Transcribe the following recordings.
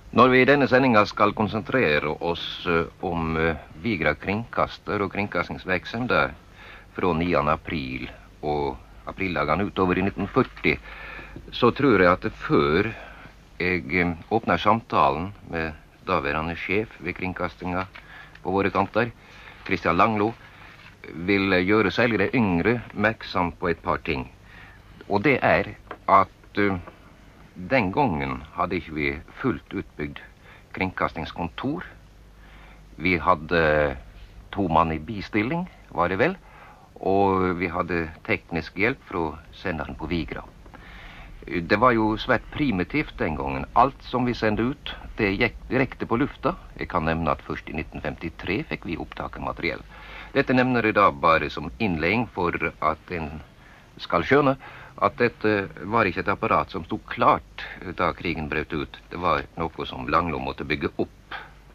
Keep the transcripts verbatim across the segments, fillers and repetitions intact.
Når vi i denne sendinga skal konsentrere oss om Vigra kringkaster og kringkastingsvirksomhet fra niende april og aprildagene utover i nitten førti, så tror jeg at før jeg åpner samtalen med daværende sjef ved kringkastinga på våre kanter, Christian Langlo, vil gjøre særlig de yngre oppmerksom på et par ting. Og det er at uh, den gangen hadde ikke vi fullt utbygd kringkastingskontor. Vi hadde to mann i bistilling, var det vel, og vi hadde teknisk hjelp fra senderen på Vigra. Det var jo svært primitivt den gangen. Alt som vi sendte ut, det gikk direkte på lufta. Jeg kan nevne at først i nitten femtitre fikk vi opptaket materiell. Dette nevner jeg da bare som innledning for at en skal skjønne at dette var ikke et apparat som stod klart da krigen brøt ut. Det var noe som Langlo måtte bygge opp.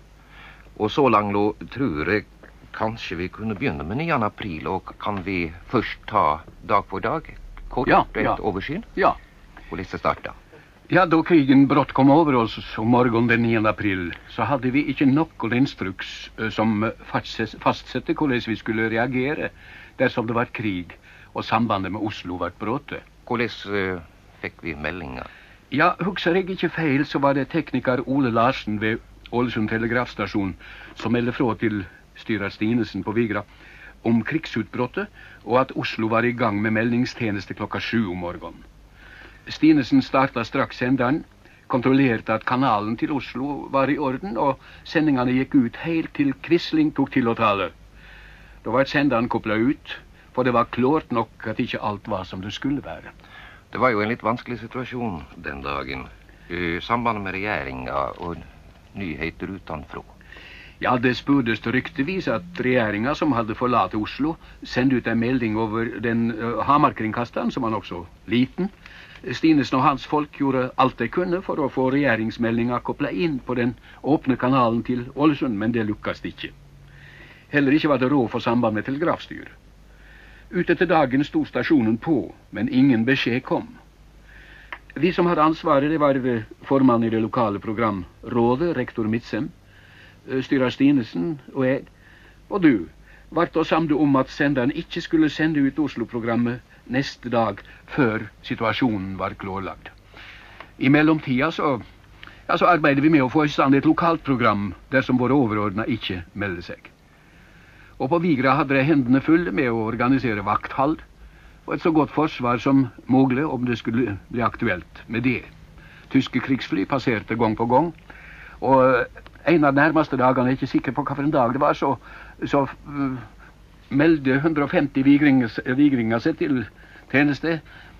Og så, Langlo, tror jeg kanskje vi kunne begynne med niende april, og kan vi først ta dag for dag? Kort ja, et ja. oversyn? Ja. Og liste starta. Ja, da krigen brått kom over oss om morgenen den niende april, så hadde vi ikke noen instruks som fastsette hvordan vi skulle reagere dersom det var krig og sambandet med Oslo var bråte. Hvordan uh, fikk vi meldinger? Ja, husker jeg ikke feil, så var det tekniker Ole Larsen ved Ålesund telegrafstasjon som meldte fra til styrer Stinesen på Vigra om krigsutbrottet, og at Oslo var i gang med meldingstjeneste klokka sju om morgenen. Stinesen startet straks senderen, kontrollerte at kanalen til Oslo var i orden, og sendingene gikk ut helt til Quisling tok til å tale. Da var senderen koblet ut, for det var klart nok at ikke alt var som det skulle være. Det var jo en litt vanskelig situasjon den dagen. I samband med regjeringa og nyheter utenfra. Ja, det spurdes ryktevis at regjeringa som hadde forlatt Oslo sendte ut en melding over den uh, Hamar-kringkasteren, som var nok så liten. Stinesen og hans folk gjorde alt de kunne for å få regjeringsmeldinga koblet inn på den åpne kanalen til Ålesund, men det lukkes ikke. Heller ikke var det råd for samband med telegrafstyr. Ut etter dagen sto stasjonen på, men ingen beskjed kom. Vi som hadde ansvaret, det var formann i det lokale programrådet, rektor Mitsem, styrer Stinesen og jeg, og du, vart å samle om at senderen ikke skulle sende ut Oslo-programmet neste dag før situasjonen var klarlagt. I mellomtida så, ja, så arbeider vi med å få i stand et lokalt program dersom våre overordnede ikke melder seg. Og på Vigra hadde de hendene fulle med å organisere vakthold og et så godt forsvar som mulig om det skulle bli aktuelt med det. Tyske krigsfly passerte gang på gang, og en av de nærmeste dagene, jeg er ikke sikker på hva for en dag det var, så, så uh, meldte hundre og femti vigringer, vigringer seg til tjeneste.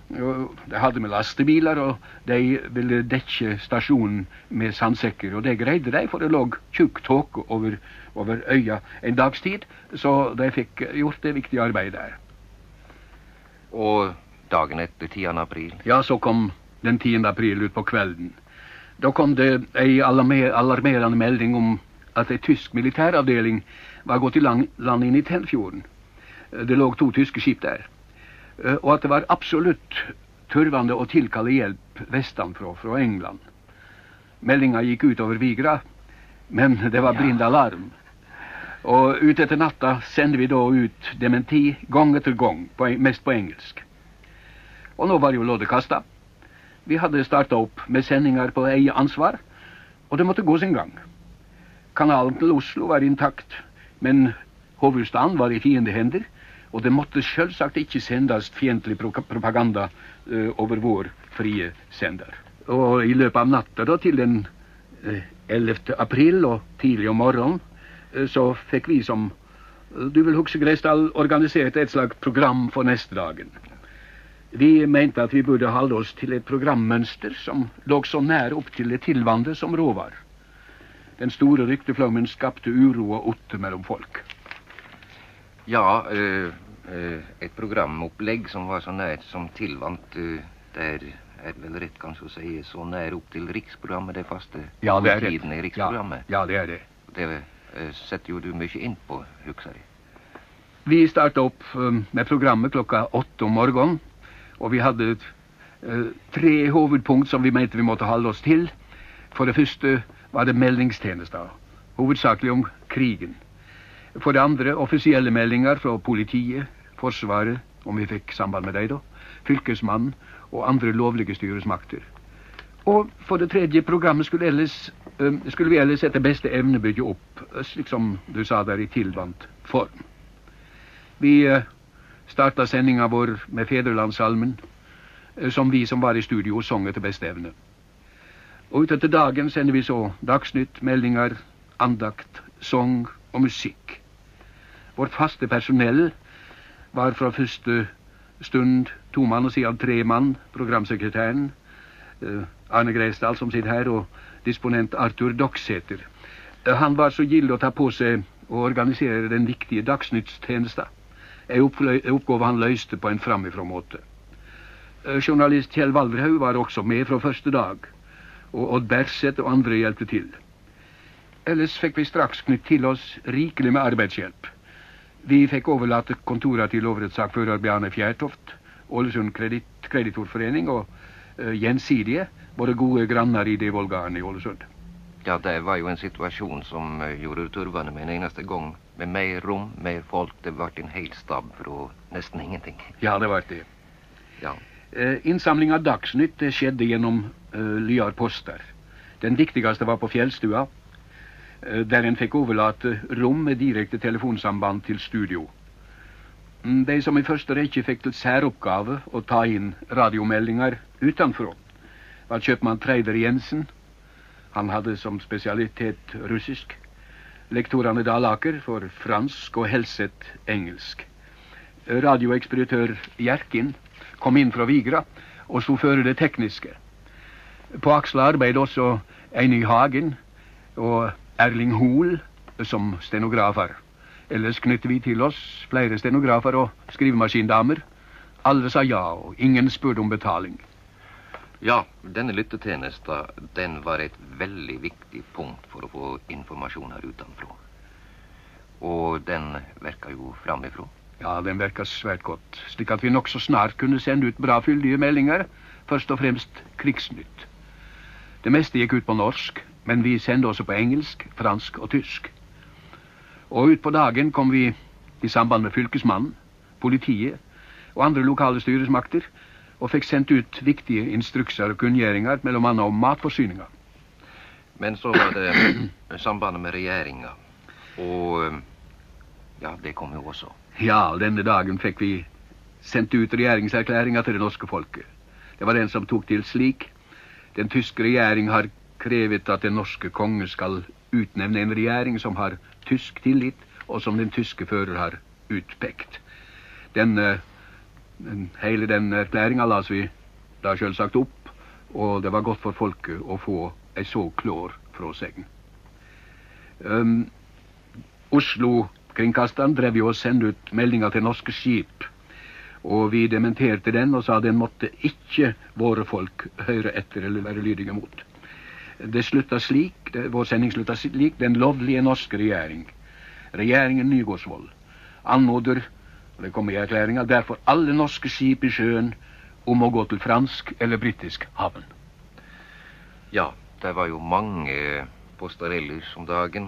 De hadde med lastebiler, og de ville dekke stasjonen med sandsekker, og det greide de, for det lå tjukk tåke over, over øya en dags tid, så de fikk gjort det viktige arbeidet der. Og dagen etter tiende april? Ja, så kom den tiende april ut på kvelden. Da kom det en alarmerende melding om at en tysk militæravdeling var gått i land, land inn i Tennfjorden. Det lå to tyske skip der. Og at det var absolutt tørvende å tilkalle hjelp vestanfra, fra England. Meldinga gikk ut over Vigra, men det var blind alarm. Og ut etter natta sendte vi da ut dementi gang etter gang, på, mest på engelsk. Og nå var jo loddet kastet. Vi hadde startet opp med sendinger på eget ansvar, og det måtte gå sin gang. Kanalen til Oslo var intakt, men hovedstaden var i fiendehender, og det måtte selvsagt ikke sendes fiendtlig propaganda uh, over vår frie sender. Og i løpet av natta da, til den uh, ellevte april og tidlig om morgenen, uh, så fikk vi som, uh, du vil huske Greisdal, organisert et slags program for neste dagen. Vi mente at vi burde holde oss til et programmønster som lå så nær opp til det tilvande som råvar. Den store rykteflommen skapte uro og otte mellom folk. Ja, uh, uh, et programopplegg som var så nært som tilvant, uh, der er vel rett kanskje å si så nær opp til riksprogrammet, det faste ja, det er tiden i riksprogrammet. Ja, ja, det er det. Det uh, setter jo du mye inn på, husker jeg. Vi startet opp um, med programmet klokka åtte om morgenen, og vi hadde uh, tre hovedpunkt som vi mente vi måtte holde oss til. For det første var det meldingstjenester, hovedsakelig om krigen. For det andre offisielle meldinger fra politiet, forsvaret, om vi fikk samband med deg da, fylkesmannen og andre lovlige styresmakter. Og for det tredje, programmet skulle, ellers, øh, skulle vi ellers etter beste evne bygge opp, slik som du sa der, i tilbandt form. Vi øh, startet sendinga vår med Fedrelandssalmen, øh, som vi som var i studio sang etter beste evne. Og utetter dagen sender vi så dagsnytt, meldinger, andakt, sang og musikk. Vårt faste personell var fra første stund to mann og siden tre mann, programsekretæren, Arne Greisdal som sitter her, og disponent Arthur Doksæter. Han var så gild å ta på seg og organisere den viktige dagsnyttstjenesten. En oppgave han løste på en framifrå måte. Journalist Kjell Valderhaug var også med fra første dag, og Odd Berseth og andre hjelpte til. Ellers fikk vi straks knytt til oss rikelig med arbeidshjelp. Vi fikk overlate kontoret til lovrettssaksfører Bjarne Fjærtoft, Ålesund Kredit, Kreditorforening og uh, Gjensidige, både gode grannar i det Volgaen i Ålesund. Ja, det var jo en situasjon som uh, gjorde turvane med en eneste gang. Med mer rom, mer folk, det ble en hel stab for nesten ingenting. Ja, det var det. Ja. Uh, innsamling av dagsnytt det skjedde gjennom uh, Lyar Poster. Den viktigste var på Fjellstua, der en fikk overlate rom med direkte telefonsamband til studio. De som i første rekke fikk til særoppgave å ta inn radiomeldinger utenfra, var kjøpmann Treider Jensen. Han hadde som spesialitet russisk. Lektorene Dalaker for fransk og Helseth engelsk. Radioekspeditør Hjerkin kom inn fra Vigra og stod føre det tekniske. På Aksla arbeid også Einig Hagen og Erling Hoel som stenografer. Ellers knytter vi til oss flere stenografer og skrivemaskindamer. Alle sa ja, og ingen spurte om betaling. Ja, denne lyttetjenesta, den var et veldig viktig punkt for å få informasjoner utenfra. Og den verka jo framifrå. Ja, den verka svært godt, slik at vi nok så snart kunne sende ut bra fyldige meldinger, først og fremst krigsnytt. Det meste gikk ut på norsk, men vi sendte også på engelsk, fransk og tysk. Og ut på dagen kom vi i samband med fylkesmannen, politiet og andre lokale styresmakter, og fikk sendt ut viktige instrukser og kunngjøringer, mellom annet om matforsyninger. Men så var det sambandet med regjeringa, og ja, det kom jo også. Ja, denne dagen fikk vi sendt ut regjeringserklæringer til det norske folket. Det var den som tok til slik: den tyske regjering har krevet at den norske konge skal utnevne en regjering som har tysk tillit, og som den tyske fører har utpekt. Den, den, hele den erklæringa las vi da selvsagt opp, og det var godt for folket å få ei så klår fråsegn. Um, Oslo-kringkasteren drev jo og sendte ut meldinger til norske skip, og vi dementerte den og sa den måtte ikke våre folk høre etter eller være lydige mot. Det slutta slik, det, vår sending slutta slik: den lovlige norske regjering, regjeringen Nygårdsvold, anmoder, det kommer i erklæringa, derfor alle norske skip i sjøen om å gå til fransk eller britisk havn. Ja, det var jo mange postareller om dagen,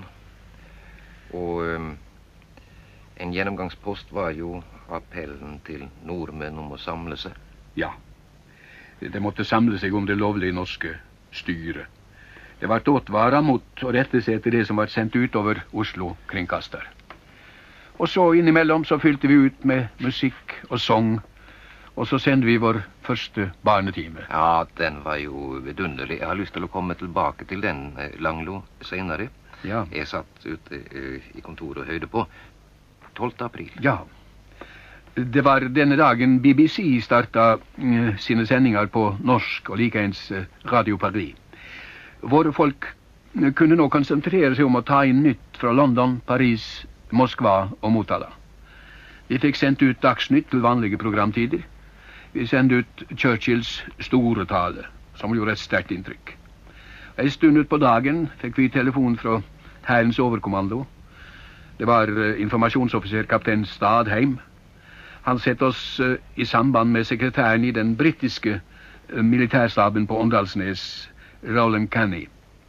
og um, en gjennomgangspost var jo appellen til nordmenn om å samle seg. Ja, det måtte samle seg om det lovlige norske styret. Det var åtvara mot å rette seg etter det som var sendt ut over Oslo-kringkaster. Og så innimellom så fylte vi ut med musikk og sang, og så sendte vi vår første barnetime. Ja, den var jo vidunderlig. Jeg har lyst til å komme tilbake til den, Langlo, senere. Ja. Jeg satt ute uh, i kontoret og høyde på tolvte april. Ja. Det var denne dagen B B C starta uh, sine sendinger på norsk og likeens uh, Radio Paris. Våre folk kunne nå konsentrere seg om å ta inn nytt fra London, Paris, Moskva og Motala. Vi fikk sendt ut dagsnytt til vanlige programtider. Vi sendte ut Churchills store tale, som gjorde et sterkt inntrykk. En stund ut på dagen fikk vi telefon fra Hærens overkommando. Det var uh, informasjonsoffiser kaptein Stadheim. Han sette oss uh, i samband med sekretæren i den britiske uh, militærstaben på Åndalsnes, Roland Canny.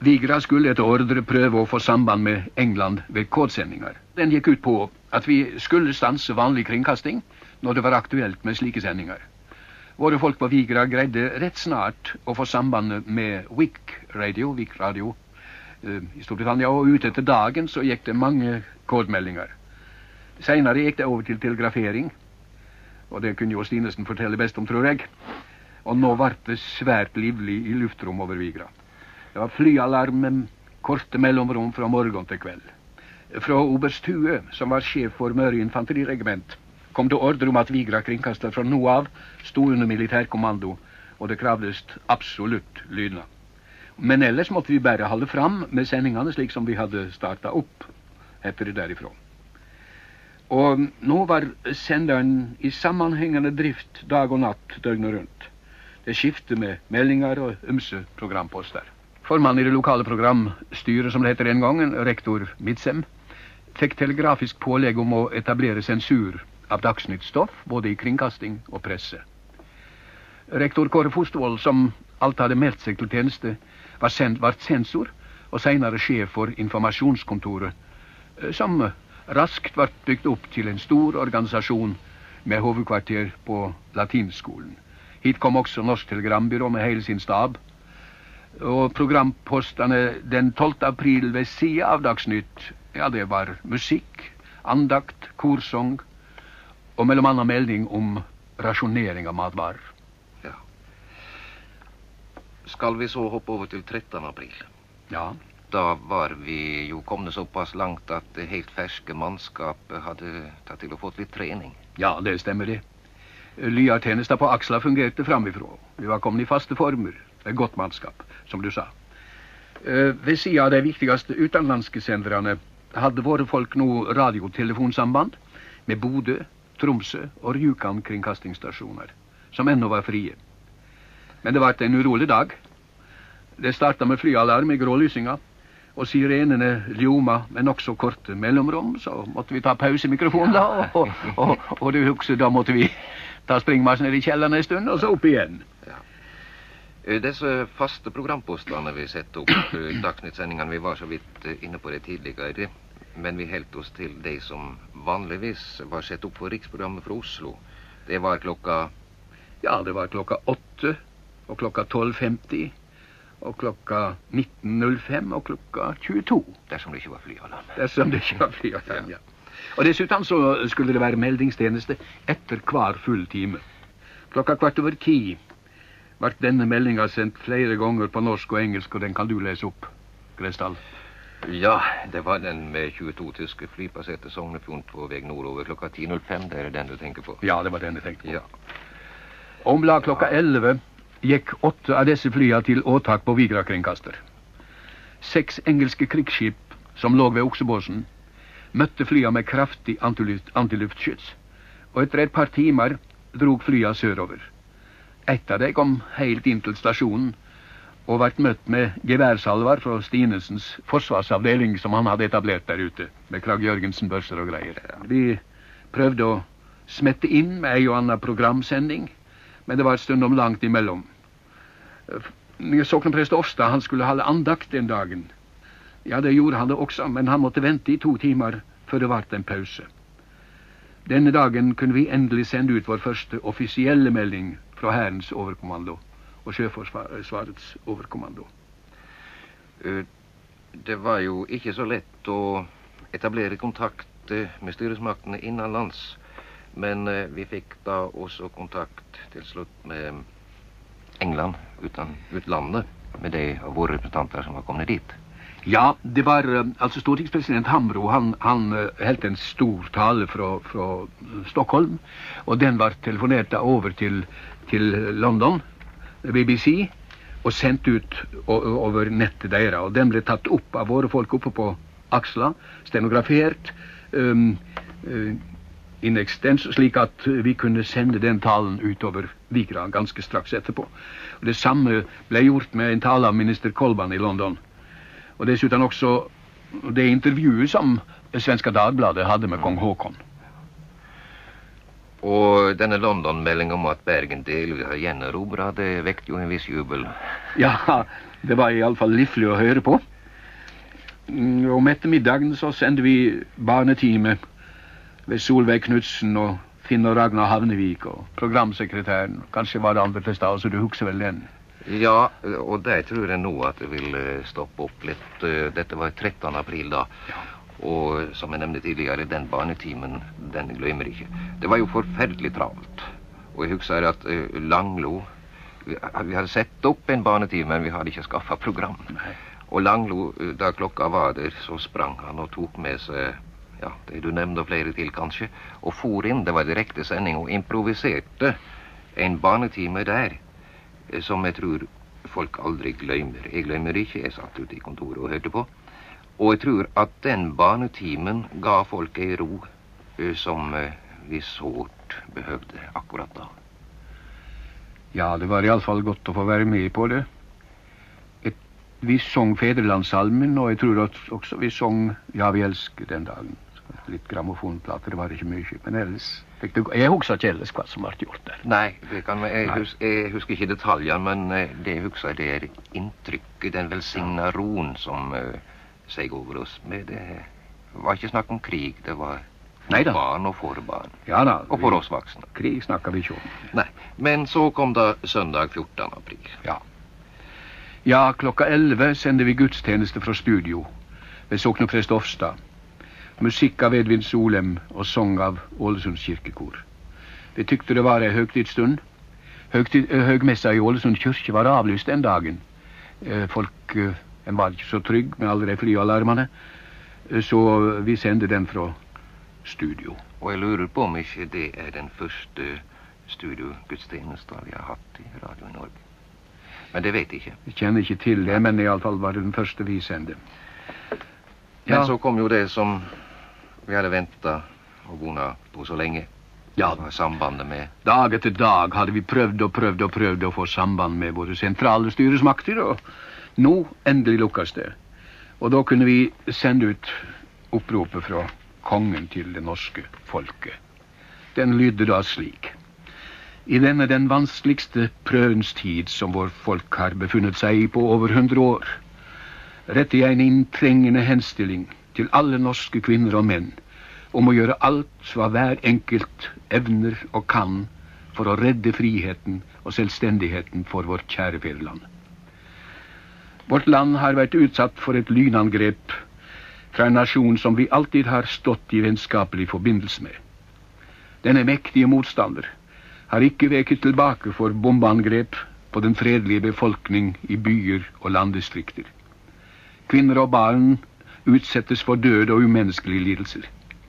Vigra skulle etter ordre prøve å få samband med England ved kodsendinger. Den gikk ut på at vi skulle stanse vanlig kringkasting når det var aktuelt med slike sendinger. Våre folk på Vigra greide rett snart å få samband med W I C-radio, W I C-radio uh, i Storbritannia, og ut etter dagen så gikk det mange kodmeldinger. Senere gikk det over til telegrafering, og det kunne jo Stinesen fortelle best om, tror jeg. Og nå var det svært livlig i luftrom over Vigra. Det var flyalarm med korte mellomrom fra morgen til kveld. Fra oberst Hue, som var sjef for Møre infanteriregiment, kom det ordre om at Vigra kringkaster fra nå av stod under militærkommando, og det kravdes absolutt lydnad. Men ellers måtte vi bare holde fram med sendingene slik som vi hadde startet opp etter det derifra. Og nå var senderen i sammenhengende drift dag og natt døgnet rundt. Det skiftet med meldinger og ymse programposter. Formann i det lokale programstyret, som det heter en gang, rektor Midsem, fikk telegrafisk pålegg om å etablere sensur av dagsnyttstoff, både i kringkasting og presse. Rektor Kåre Fostervold, som alt hadde meldt seg til tjeneste, var sendt, var sensor, og senere sjef for informasjonskontoret, som raskt var bygd opp til en stor organisasjon med hovedkvarter på latinskolen. Hit kom også Norsk Telegrambyrå med hele sin stab, og programpostene den tolvte april ved siden av Dagsnytt, ja, det var musikk, andakt, korsong, og mellom annet melding om rasjonering av matvarer. Ja. Skal vi så hoppe over til trettende april? Ja. Da var vi jo kommet såpass langt at det helt ferske mannskapet hadde tatt til å fått litt trening. Ja, det stemmer det. Lyartjenesta på Aksla fungerte framifrå. Vi var kommet i faste former. Et godt mannskap, som du sa. Uh, ved siden av de viktigste utenlandske senderne hadde våre folk nå radiotelefonsamband med Bodø, Tromsø og Rjukan kringkastingsstasjoner, som ennå var frie. Men det var en urolig dag. Det startet med flyalarm i grålysinga, og sirenene ljoma med nokså korte mellomrom, så måtte vi ta pause i mikrofonen da, og, og, og, og du husker, da måtte vi ta springmarsjen ned i kjelleren en stund, og så opp igjen. Ja. Disse faste programpostene vi setter opp, dagsnyttsendingene, vi var så vidt inne på det tidligere, men vi helt oss til de som vanligvis var sett opp for riksprogrammet fra Oslo. Det var klokka... Ja, det var klokka åtte, og klokka tolv femti, og klokka nitten null fem, og klokka tjueto. Dersom det ikke var flyalarm. Dersom det ikke var flyalarm, ja. Og dessuten så skulle det være meldingstjeneste etter hver full time. Klokka kvart over ti var denne meldinga sendt flere ganger på norsk og engelsk, og den kan du lese opp, Grestall. Ja, det var den med tjueto tyske flypasserte Sognefjord på vei nordover klokka ti null fem. Det er den du tenker på? Ja, det var den jeg tenkte på. Ja. Om la klokka elleve gikk åtte av disse flya til åtak på Vigra-kringkaster. Seks engelske krigsskip som lå ved Oksebåsen møtte flya med kraftig antiluftskyts, og etter et par timer drog flya sørover. Et av dem kom helt inn til stasjonen og vært møtt med geværsalvar fra Stinesens forsvarsavdeling som han hadde etablert der ute, med Krag Jørgensen, børser og greier. Vi prøvde å smette inn med ei og annen programsending, men det var et stund om langt imellom. Sokneprest Ofstad, han skulle holde andakt den dagen. Ja, det gjorde han det også, men han måtte vente i to timer før det var en pause. Denne dagen kunne vi endelig sende ut vår første offisielle melding fra Hærens overkommando og Sjøforsvarets overkommando. Det var jo ikke så lett å etablere kontakt med styresmaktene innenlands, men vi fikk da også kontakt til slutt med England, uten utlandet, med de av våre representanter som var kommet dit. Ja, det var altså stortingspresident Hambro, han, han helt en stor tale fra, fra Stockholm, og den var telefonert over til, til London, B B C, og sendt ut over nettet deres, og den ble tatt opp av våre folk oppe på Aksla, stenografert, um, uh, in extens, slik at vi kunne sende den talen utover Vigra ganske straks etterpå. Og det samme ble gjort med en tale av minister Kolban i London. Og dessuten også det intervjuet som Svenska Dagbladet hadde med kong Håkon. Og denne London-melding om at Bergen delvis har gjenerobret, det vekte jo en viss jubel. Ja, Det var i alle fall livlig å høre på. Mm, Om ettermiddagen så sendte vi barnetime ved Solveig Knudsen og Finn og Ragnar Havnevik og programsekretæren. Kanskje var det andre til stad, så du husker vel den? Ja, og der tror jeg nå at det vil eh, stoppe opp litt. Eh, Dette var trettende april da. Ja. Og som jeg nevnte tidligere, den barnetimen, den glemmer jeg ikke. Det var jo forferdelig travelt. Og jeg husker at eh, Langlo, vi, vi hadde sett opp en barnetime, men vi hadde ikke skaffet program. Nei. Og Langlo, eh, da klokka var der, så sprang han og tok med seg, ja, det du nevnte og flere til kanskje, og for inn, det var direkte sending, og improviserte en barnetime der, eh, som jeg tror folk aldri glemmer. Jeg glemmer ikke, jeg satt ute i kontoret og hørte på. Og jeg tror at den barnetimen ga folk en ro eh, som eh, vi sårt behøvde akkurat da. Ja, det var i alle fall godt å få være med på det. Et, vi sang Federlandssalmen, og jeg tror at også vi sang Ja, vi elsker den dagen. Litt grammofonplater, det var ikke mye, men ellers fikk du... Jeg husker ikke ellers hva som ble gjort der. Nei, det kan, jeg, Nei. hus, jeg husker ikke detaljer, men eh, det jeg husker det er inntrykket, den velsigna roen som uh, seg over oss. Men det var ikke snakk om krig, det var Neida. barn og for barn. Ja da. Og for oss voksne. Krig snakker vi ikke om. Nei, men så kom da søndag fjortende april. Ja. Ja, klokka elleve sender vi gudstjeneste fra studio ved Sokneprest Ofstad. Musikk av Edvin Solem og sang av Ålesunds kirkekor. Vi tykte det var en høgtidsstund. Høgtid, eh, høgmessa i Ålesund kirke var avlyst den dagen. Eh, folk eh, en var ikke så trygg med alle de flyalarmene, eh, så vi sendte den fra studio. Og jeg lurer på om ikke det er den første studiogudstjenesten vi har hatt i Radio i Norge. Men det vet jeg ikke. Jeg kjenner ikke til det, men i alle fall var det den første vi sendte. Men Ja. så kom jo det som vi hadde ventet og vunnet på så lenge. Ja. Det var sambandet med... Dag etter dag hadde vi prøvd og prøvd og prøvd å få samband med våre sentrale styresmakter, og nå endelig lukkes det. Og da kunne vi sende ut oppropet fra kongen til det norske folket. Den lydde da slik. I denne den vanskeligste prøvens tid som vår folk har befunnet seg i på over hundre år, retter jeg en inntrengende henstilling til alle norske kvinner og menn om å gjøre alt hva hver enkelt evner og kan for å redde friheten og selvstendigheten for vårt kjære fedreland. Vårt land har vært utsatt for et lynangrep fra en nasjon som vi alltid har stått i vennskapelig forbindelse med. Denne mektige motstander har ikke veket tilbake for bombeangrep på den fredelige befolkning i byer og landdistrikter. Kvinner og barn utsettes for død og umenneskelige lidelser.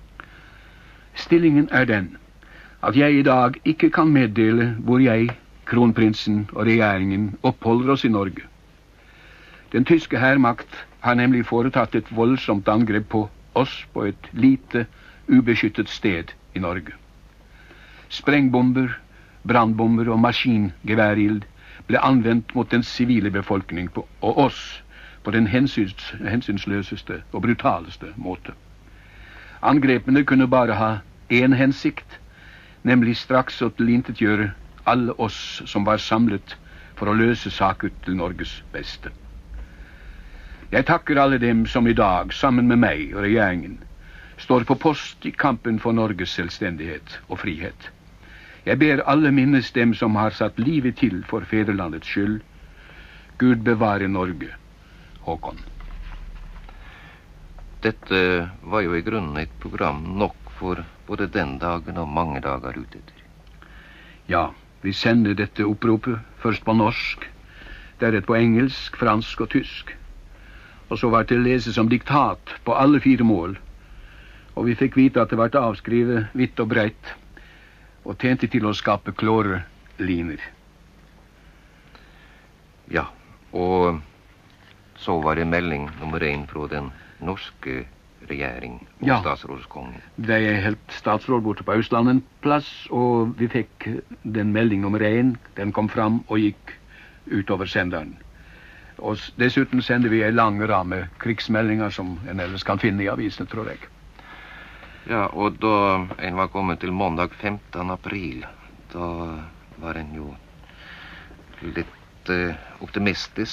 Stillingen er den at jeg i dag ikke kan meddele hvor jeg, kronprinsen og regjeringen oppholder oss i Norge. Den tyske hærmakt har nemlig foretatt et voldsomt angrep på oss på et lite, ubeskyttet sted i Norge. Sprengbomber, brannbomber og maskingeværild ble anvendt mot den sivile befolkning på, og oss på den hensyns, hensynsløseste og brutaleste måte. Angrepene kunne bare ha én hensikt, nemlig straks å tilintetgjøre alle oss som var samlet for å løse saker til Norges beste. Jeg takker alle dem som i dag, sammen med meg og regjeringen, står på post i kampen for Norges selvstendighet og frihet. Jeg ber alle minnes dem som har satt livet til for fedrelandets skyld. Gud bevare Norge. Håkon. Dette var jo i grunnen et program nok for både den dagen og mange dager ut etter. Ja, vi sender dette oppropet først på norsk, deretter på engelsk, fransk og tysk. Og så var det å lese som diktat på alle fire mål. Og vi fikk vite at det var avskrevet vidt og breit, og tjente til å skape klare liner. Ja, og så var det melding nummer én fra den norske regjering og Ja. statsrådskongen. Det er helt statsråd borte på Østlandet en plass, og vi fikk den melding nummer én. Den kom fram og gikk utover senderen. Og s- dessuten sender vi en lang ramme krigsmeldinger som en ellers kan finne i avisene, tror jeg. Ja, og da en var kommet til mandag femtende april, da var en jo litt eh, optimistisk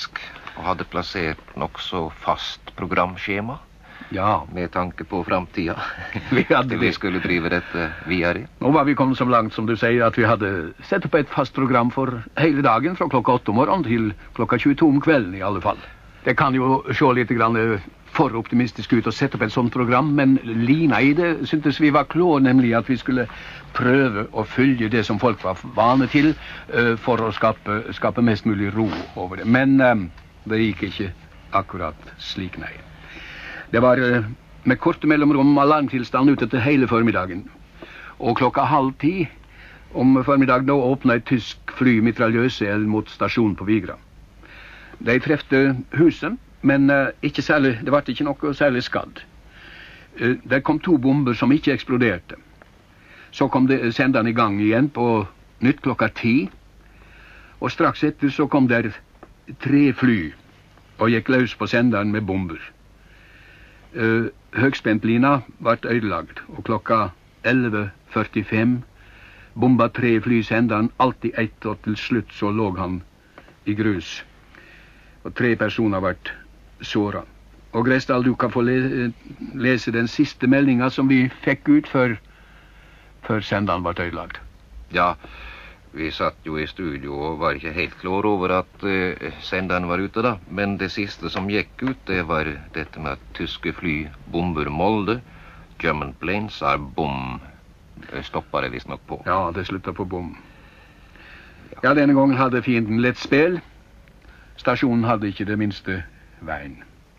Och hade placerat också fast programschema. Ja. Med tanke på framtiden. Vi hade vi skulle driva detta vidare. Och var vi kom så långt som du säger att vi hade sett upp ett fast program för hela dagen från klockan åtta morgon till klockan tjugotvå om kvällen i alla fall. Det kan ju se lite grann för optimistiskt ut att sätta upp ett sånt program, men lina i det syntes vi var klår, nämligen att vi skulle pröva och följa det som folk var vana till uh, för att skapa, skapa mest möjlig ro över det. Men um, det gick inte akkurat slik, nej. Det var uh, med kort mellanrum alarmtillstånd ute till hela förmiddagen. Och klockan halv tio om förmiddagen då öppnade ett tysk fly mitraljöseld mot station på Vigra. De träffade husen, men uh, inte särlig, det var inte något särskilt skadd. Uh, det kom två bomber som inte exploderade. Så kom det sändaren i gång igen på nytt klockan tio. Och strax efter så kom där tre fly och gick lös på sändaren med bomber. Uh, högspäntlina vart ödelagd och klockan elva fyrtiofem bombade tre flysändaren alltid ett och till slut så låg han i grus. Och tre personer vart såra. Och Grestal, du kan få lä läsa den sista meldingen som vi fick ut för, för sändaren vart ödelagd. Ja, vi satt ju i studio och var inte helt klar över att eh, sändaren var ute då. Men det sista som gick ut det var detta med att tyska fly bomber Molde. German planes are bom stoppade visst nog på. Ja, det slutade på bom. Ja, ja denna gången hade fienden lätt spel. Stationen hade inte det minsta vägen.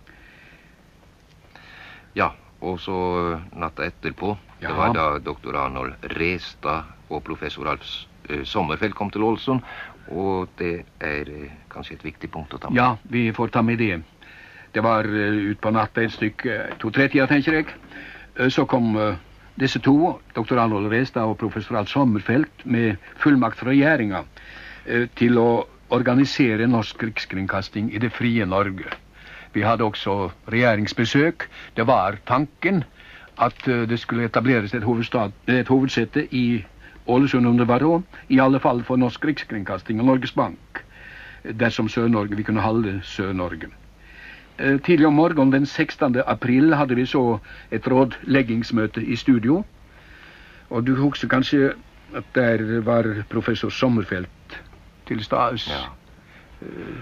Ja, och så natta etterpå. Ja. Det var då doktor Arnold Resta och professor Alf eh, Sommerfeld kom till Olsson. Och det är eh, kanske ett viktigt punkt att ta med. Ja, vi får ta med det. Det var uh, ut på natten ett stycke, uh, tog trettio tänker jag. Uh, så kom uh, dessa två, doktor Arnold Resta och professor Alf Sommerfeld med fullmakt från regeringen uh, till att organisera norsk krigskringkasting i det fria Norge. Vi hade också regeringsbesök. Det var tanken att uh, det skulle etableras ett, huvudstad, ett huvudsäte i Ålesund under Varå, i alla fall för norsk krigskringkasting och Norges Bank. Där som Sør-Norge, vi kunde hålla Sør-Norge. Uh, tidigare om morgon den sextonde april hade vi så ett rådläggningsmöte i studio. Och du också kanske att där var professor Sommerfeld till stads. Ja. Uh,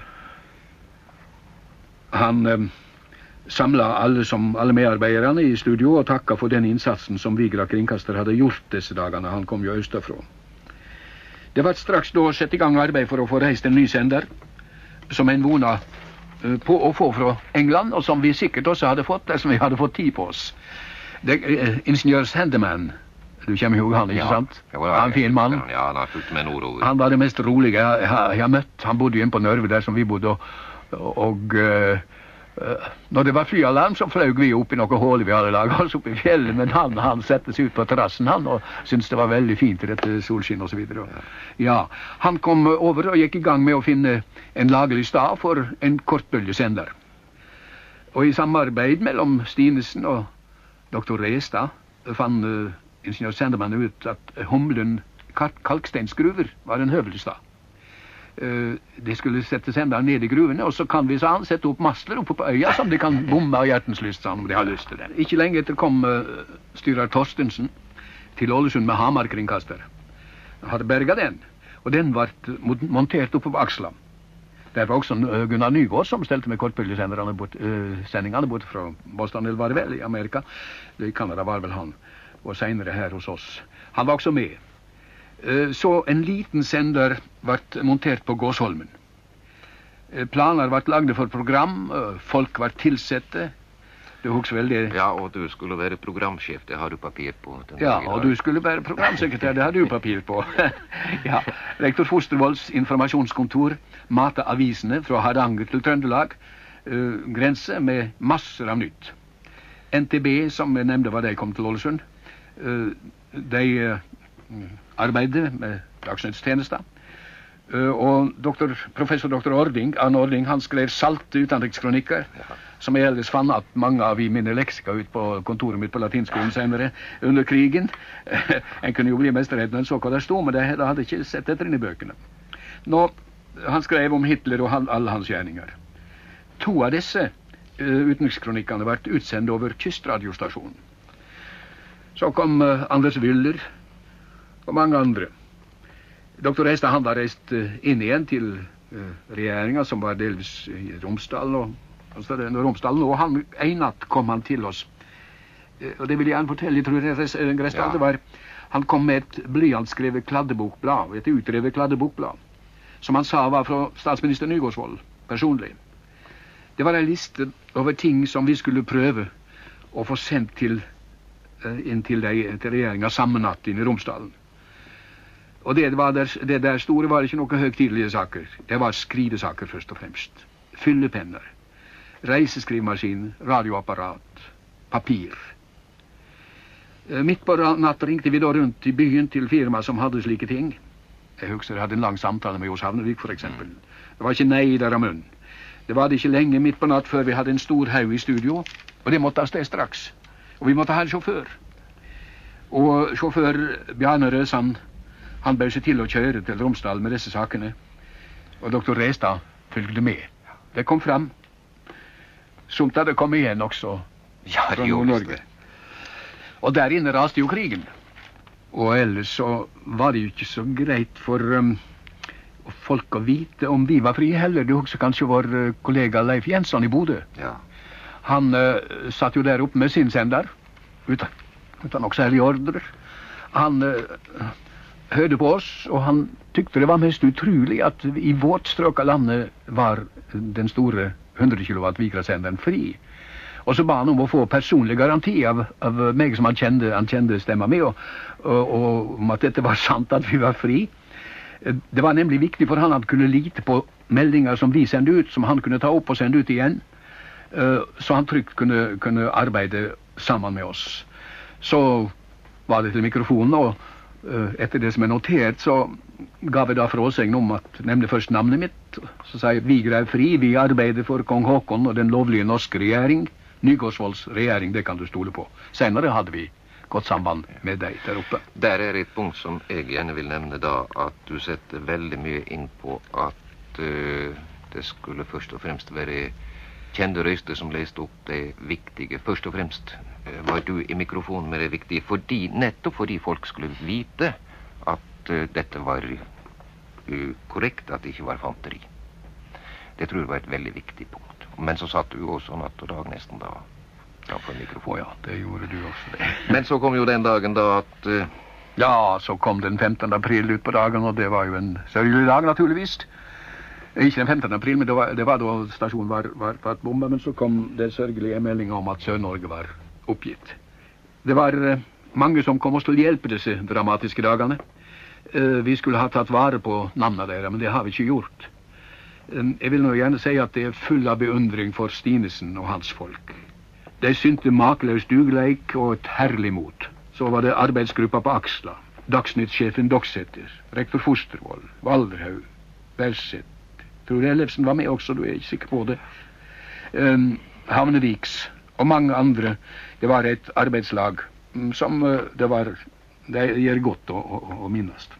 han uh, samlade alla, som, alla medarbetarna i studio och tackade för den insatsen som Vigra kringkastare hade gjort dessa dagarna. Han kom ju österifrån. Det var strax då sett igång arbete för att få rejst en ny sändare som en vona uh, på att få från England och som vi säkert också hade fått där som vi hade fått tid på oss. Det, uh, ingenjörs Hendeman. Du känner ihåg han, inte ja, sant? Var, han fin man. Ja, han har fullt med en oro. Han var det mest roliga jag, jag, jag mött. Han bodde ju in på Nörve där som vi bodde och, och uh, uh, när det var flyalarm så flög vi upp i något hål vi hade lagat oss upp i fjällen, men han, han sätter sig ut på terrassen han och syntes det var väldigt fint i detta solskin och så vidare. Ja. ja, han kom över och gick igång med att finna en laglig stav för en kortböljesändare. Och i samarbete mellan Stinesen och doktor Resta fann uh, ingenjör Sänderman ut att Humlen kalkstensgruvor var en hövligstad. Uh, det skulle sätta sändaren ned i gruvorna och så kan vi så ansett upp mastler uppe på öja som de kan bomba hjärtenslyst om de har lust till det. Ikke länge efter kom uh, styrar Torstensen till Ålesund med Hamarkringkastare. Han hade bergat den och den var monterat uppe på axlarna. Där var också uh, Gunnar Nygård som ställde med kortböljesändarna bort, uh, sändningarna bort från Boston eller var det väl i Amerika. I Kanada var väl han. Och senare här hos oss. Han var också med. Så en liten sändare vart monterat på Gåsholmen. Planer vart lagda för program. Folk vart tillsatte. Du också väl det? Ja, och du skulle vara programchef. Det har du papir på. Ja, och du skulle vara programsekretär. Det har du papir på. ja. Rektor Fostervolds informationskontor. Mata avisene från Hardanger till Trøndelag. Uh, gränser med massor av nytt. N T B som jag nämnde var det kom till Ålesund. Uh, de uh, arbetade med dagsnyttstjänsta. Uh, och doktor, professor doktor Ording, Arne Ording, han skrev salt utanrikskroniker ja. Som jag alldeles fann att många av i mina lexika ut på kontoret mitt på latinskolan senare under krigen. en kunde ju bli mästerhet när så där stod, men det, det hade inte sett efter in i böckerna. Nå, han skrev om Hitler och all, alla hans gärningar. To av disse uh, utenrikskronikkene ble utsendt over kystradiostasjonen. Så kom uh, Anders Wyller og mange andre. Doktor Reistad han var reist uh, inn igjen til uh, regjeringen, som var delvis i Romsdalen, og, altså, Romsdalen, og han, en natt kom han til oss. Uh, og det vil jeg gjerne fortelle, jeg tror Reistad, ja. Det var, han kom med et blyantskrevet kladdebokblad, et utrevet kladdebokblad, som han sa var fra statsminister Nygaardsvold, personlig. Det var en liste over ting som vi skulle prøve å få sendt til, uh, inn til, de, til regjeringen samme natt inn i Romsdalen. Og det, var der, det der store var ikke noen høytidelige saker. Det var skrivesaker først og fremst. Fyllepenner, reiseskrivmaskin, radioapparat, papir. Uh, midt på natt ringte vi da rundt i byen til firma som hadde slike ting. Jeg husker jeg hadde en lang samtale med Johs Havnevik, for eksempel. Det var ikke nei der av munn. Det var det ikke lenge midt på natt før vi hadde en stor haug i studio, og det måtte av sted straks. Og vi måtte ha en sjåfør. Og sjåfør Bjarne Røsan, han bød seg til å kjøre til Romsdal med disse sakene. Og doktor Reistad fulgte med. Det kom fram. Somt hadde kommet igjen også ja, fra Nord-Norge. Og der inne raste jo krigen. Og ellers så var det jo ikke så greit for um, folk å vite om vi var frie heller. Du husker kanskje vår uh, kollega Leif Jensson i Bodø. Ja. Han uh, satt jo der oppe med sin sender, uten, uten nok særlig ordre. Han uh, hørte på oss, og han tykte det var mest utrolig at i vårt strøk av landet var den store hundre kilowatt Vigra-senderen fri. Og så ba han om å få personlig garanti av, av meg som han kjente, han kjente stemma med, og, og, og om at dette var sant, at vi var fri. Det var nemlig viktig for han at kunne lite på meldinger som vi sendte ut, som han kunne ta opp og sende ut igjen, så han trygt kunne, kunne arbeide sammen med oss. Så var det til mikrofonen, og etter det som er notert, så gav jeg da fråsegn om at, nemlig først navnet mitt, så sa jeg, Vigra er fri, vi arbeider for kong Håkon og den lovlige norske regjering. Nygaardsvolds regjering, det kan du stole på. Senere hadde vi godt samband med deg der oppe. Der er et punkt som jeg gjerne vil nevne da, at du setter veldig mye inn på at uh, det skulle først og fremst være kjente røster som leste opp det viktige. Først og fremst uh, var du i mikrofonen med det viktige, fordi, nettopp fordi folk skulle vite at uh, dette var uh, korrekt, at det ikke var fanteri. Det tror jeg var et veldig viktig punkt. Men så satt du også natt og dag nesten da framfor mikrofon. Å ja, det gjorde du også det. Men så kom jo den dagen da at... Uh... Ja, så kom den femtende april ut på dagen, og det var jo en sørgelig dag naturligvis. Ikke den femtende april, men det var, det var da stasjonen var, var, var bomba, men så kom det sørgelige meldingen om at Sør-Norge var oppgitt. Det var uh, mange som kom oss til å hjelpe disse dramatiske dagene. Uh, vi skulle ha tatt vare på navnet deres, men det har vi ikke gjort. Jeg vil nå gjerne si at det er full av beundring for Stinesen og hans folk. De synte makeløs dugleik og et herlig mot. Så var det arbeidsgruppa på Aksla, Dagsnytt-sjefen Doksæter, rektor Fostervold, Valderhaug, Berseth. Tror Ellefsen var med også, du er ikke sikker på det. Um, Havneviks og mange andre. Det var et arbeidslag som uh, det var, det gjør godt å, å, å minnes.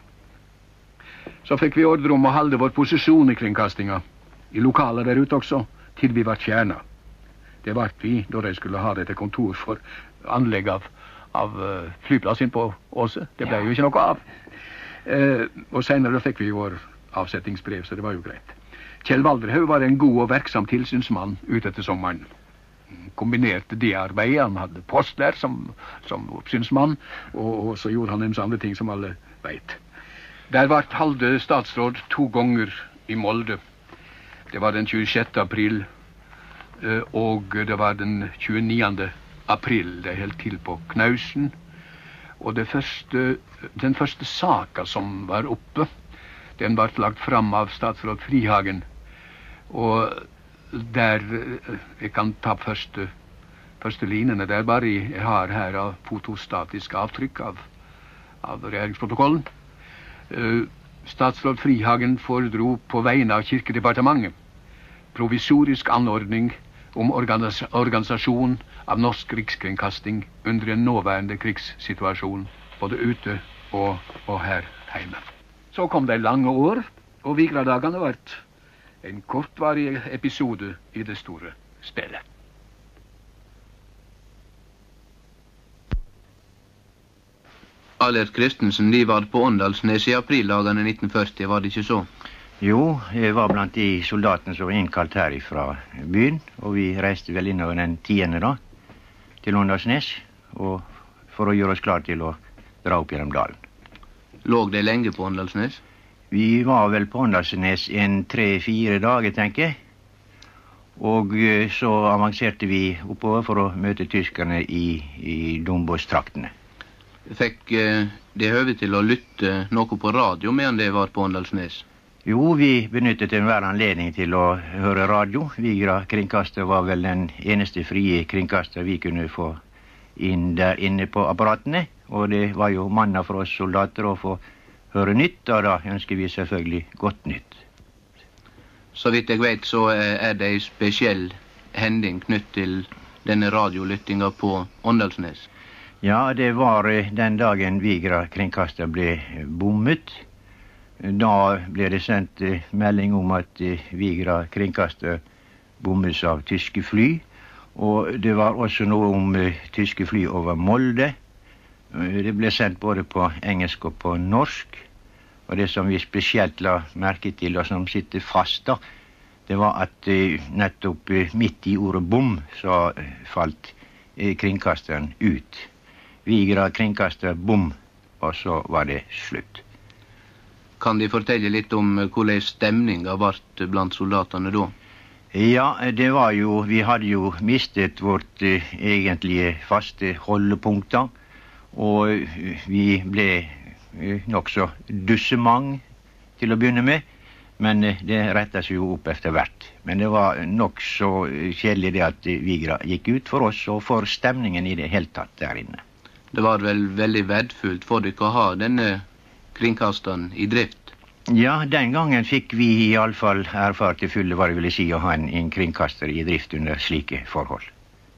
Så fikk vi ordre om å holde vår posisjon i kringkastinga, i lokaler der ute også, til vi var fjerna. Det var vi, da de skulle ha det til kontor for anlegg av, av uh, flyplassen på Åse. Det ble jo ikke noe av. Uh, og senere fikk vi vår avsettingsbrev, så det var jo greit. Kjell Valderhaug var en god og verksam tilsynsmann ut etter sommeren. Kombinerte det arbeidet, han hadde post der som, som oppsynsmann, og, og så gjorde han en sånn andre ting som alle vet. Der var Halde statsråd to ganger i Molde. Det var den tjuesjette april, og det var den tjueniende april. Det helt til på Knausen. Og det første, den første saka som var oppe, den var lagt fram av statsråd Frihagen. Og der, jeg kan ta første, første linene, der bare jeg har her av fotostatisk avtrykk av, av regjeringsprotokollen. Uh, statsråd Frihagen foredro på vegne av Kirkedepartementet provisorisk anordning om organis organisasjon av norsk rikskringkasting under en nåværende krigssituasjon, både ute og, og her hjemme. Så kom det lange år, og Vigra-dagene ble En kortvarig episode i det store spillet. Allert Christensen, de var på Åndalsnes i aprildagene nitten førti, var det ikke så? Jo, jeg var blant de soldatene som var innkalt her fra byen, og vi reiste vel innover den tiende da, til Åndalsnes, og for å gjøre oss klar til å dra opp gjennom dalen. Låg det lenge på Åndalsnes? Vi var vel på Åndalsnes en tre-fire dager, tenker jeg. Og så avanserte vi oppover for å møte tyskerne i, i Dombås-traktene. Fikk eh, det høve til å lytte noe på radio medan det var på Åndalsnes? Jo, vi benyttet enhver anledning til å høre radio. Vigra kringkaster var vel den eneste frie kringkaster vi kunne få inn der inne på apparatene. Og det var jo manna for oss soldater å få høre nytt, og da ønsker vi selvfølgelig godt nytt. Så vidt jeg vet, så er det en spesiell hending knytt til denne radiolyttinga på Åndalsnes? Ja, det var den dagen Vigra kringkaster ble bommet. Da ble det sendt melding om at Vigra kringkaster bommes av tyske fly. Og det var også noe om tyske fly over Molde. Det ble sendt både på engelsk og på norsk. Og det som vi spesielt la merke til, og som sitter fast da, det var at nettopp midt i ordet bom, så falt kringkasteren ut. Vigra kringkaster bom, og så var det slutt. Kan De fortelle litt om hvordan stemninga vart blant soldatene da? Ja, det var jo, vi hadde jo mistet vårt eh, egentlige faste holdepunkter, og vi ble eh, nokså dussement til å begynne med, men eh, det rettet seg jo opp etter hvert. Men det var nokså kjedelig det at eh, Vigra gikk ut for oss, og for stemningen i det hele tatt der inne. Det var vel veldig verdfullt for dere å ha denne kringkasteren i drift? Ja, den gangen fikk vi i alle fall erfart til fulle hva det ville si å ha en, en kringkaster i drift under slike forhold.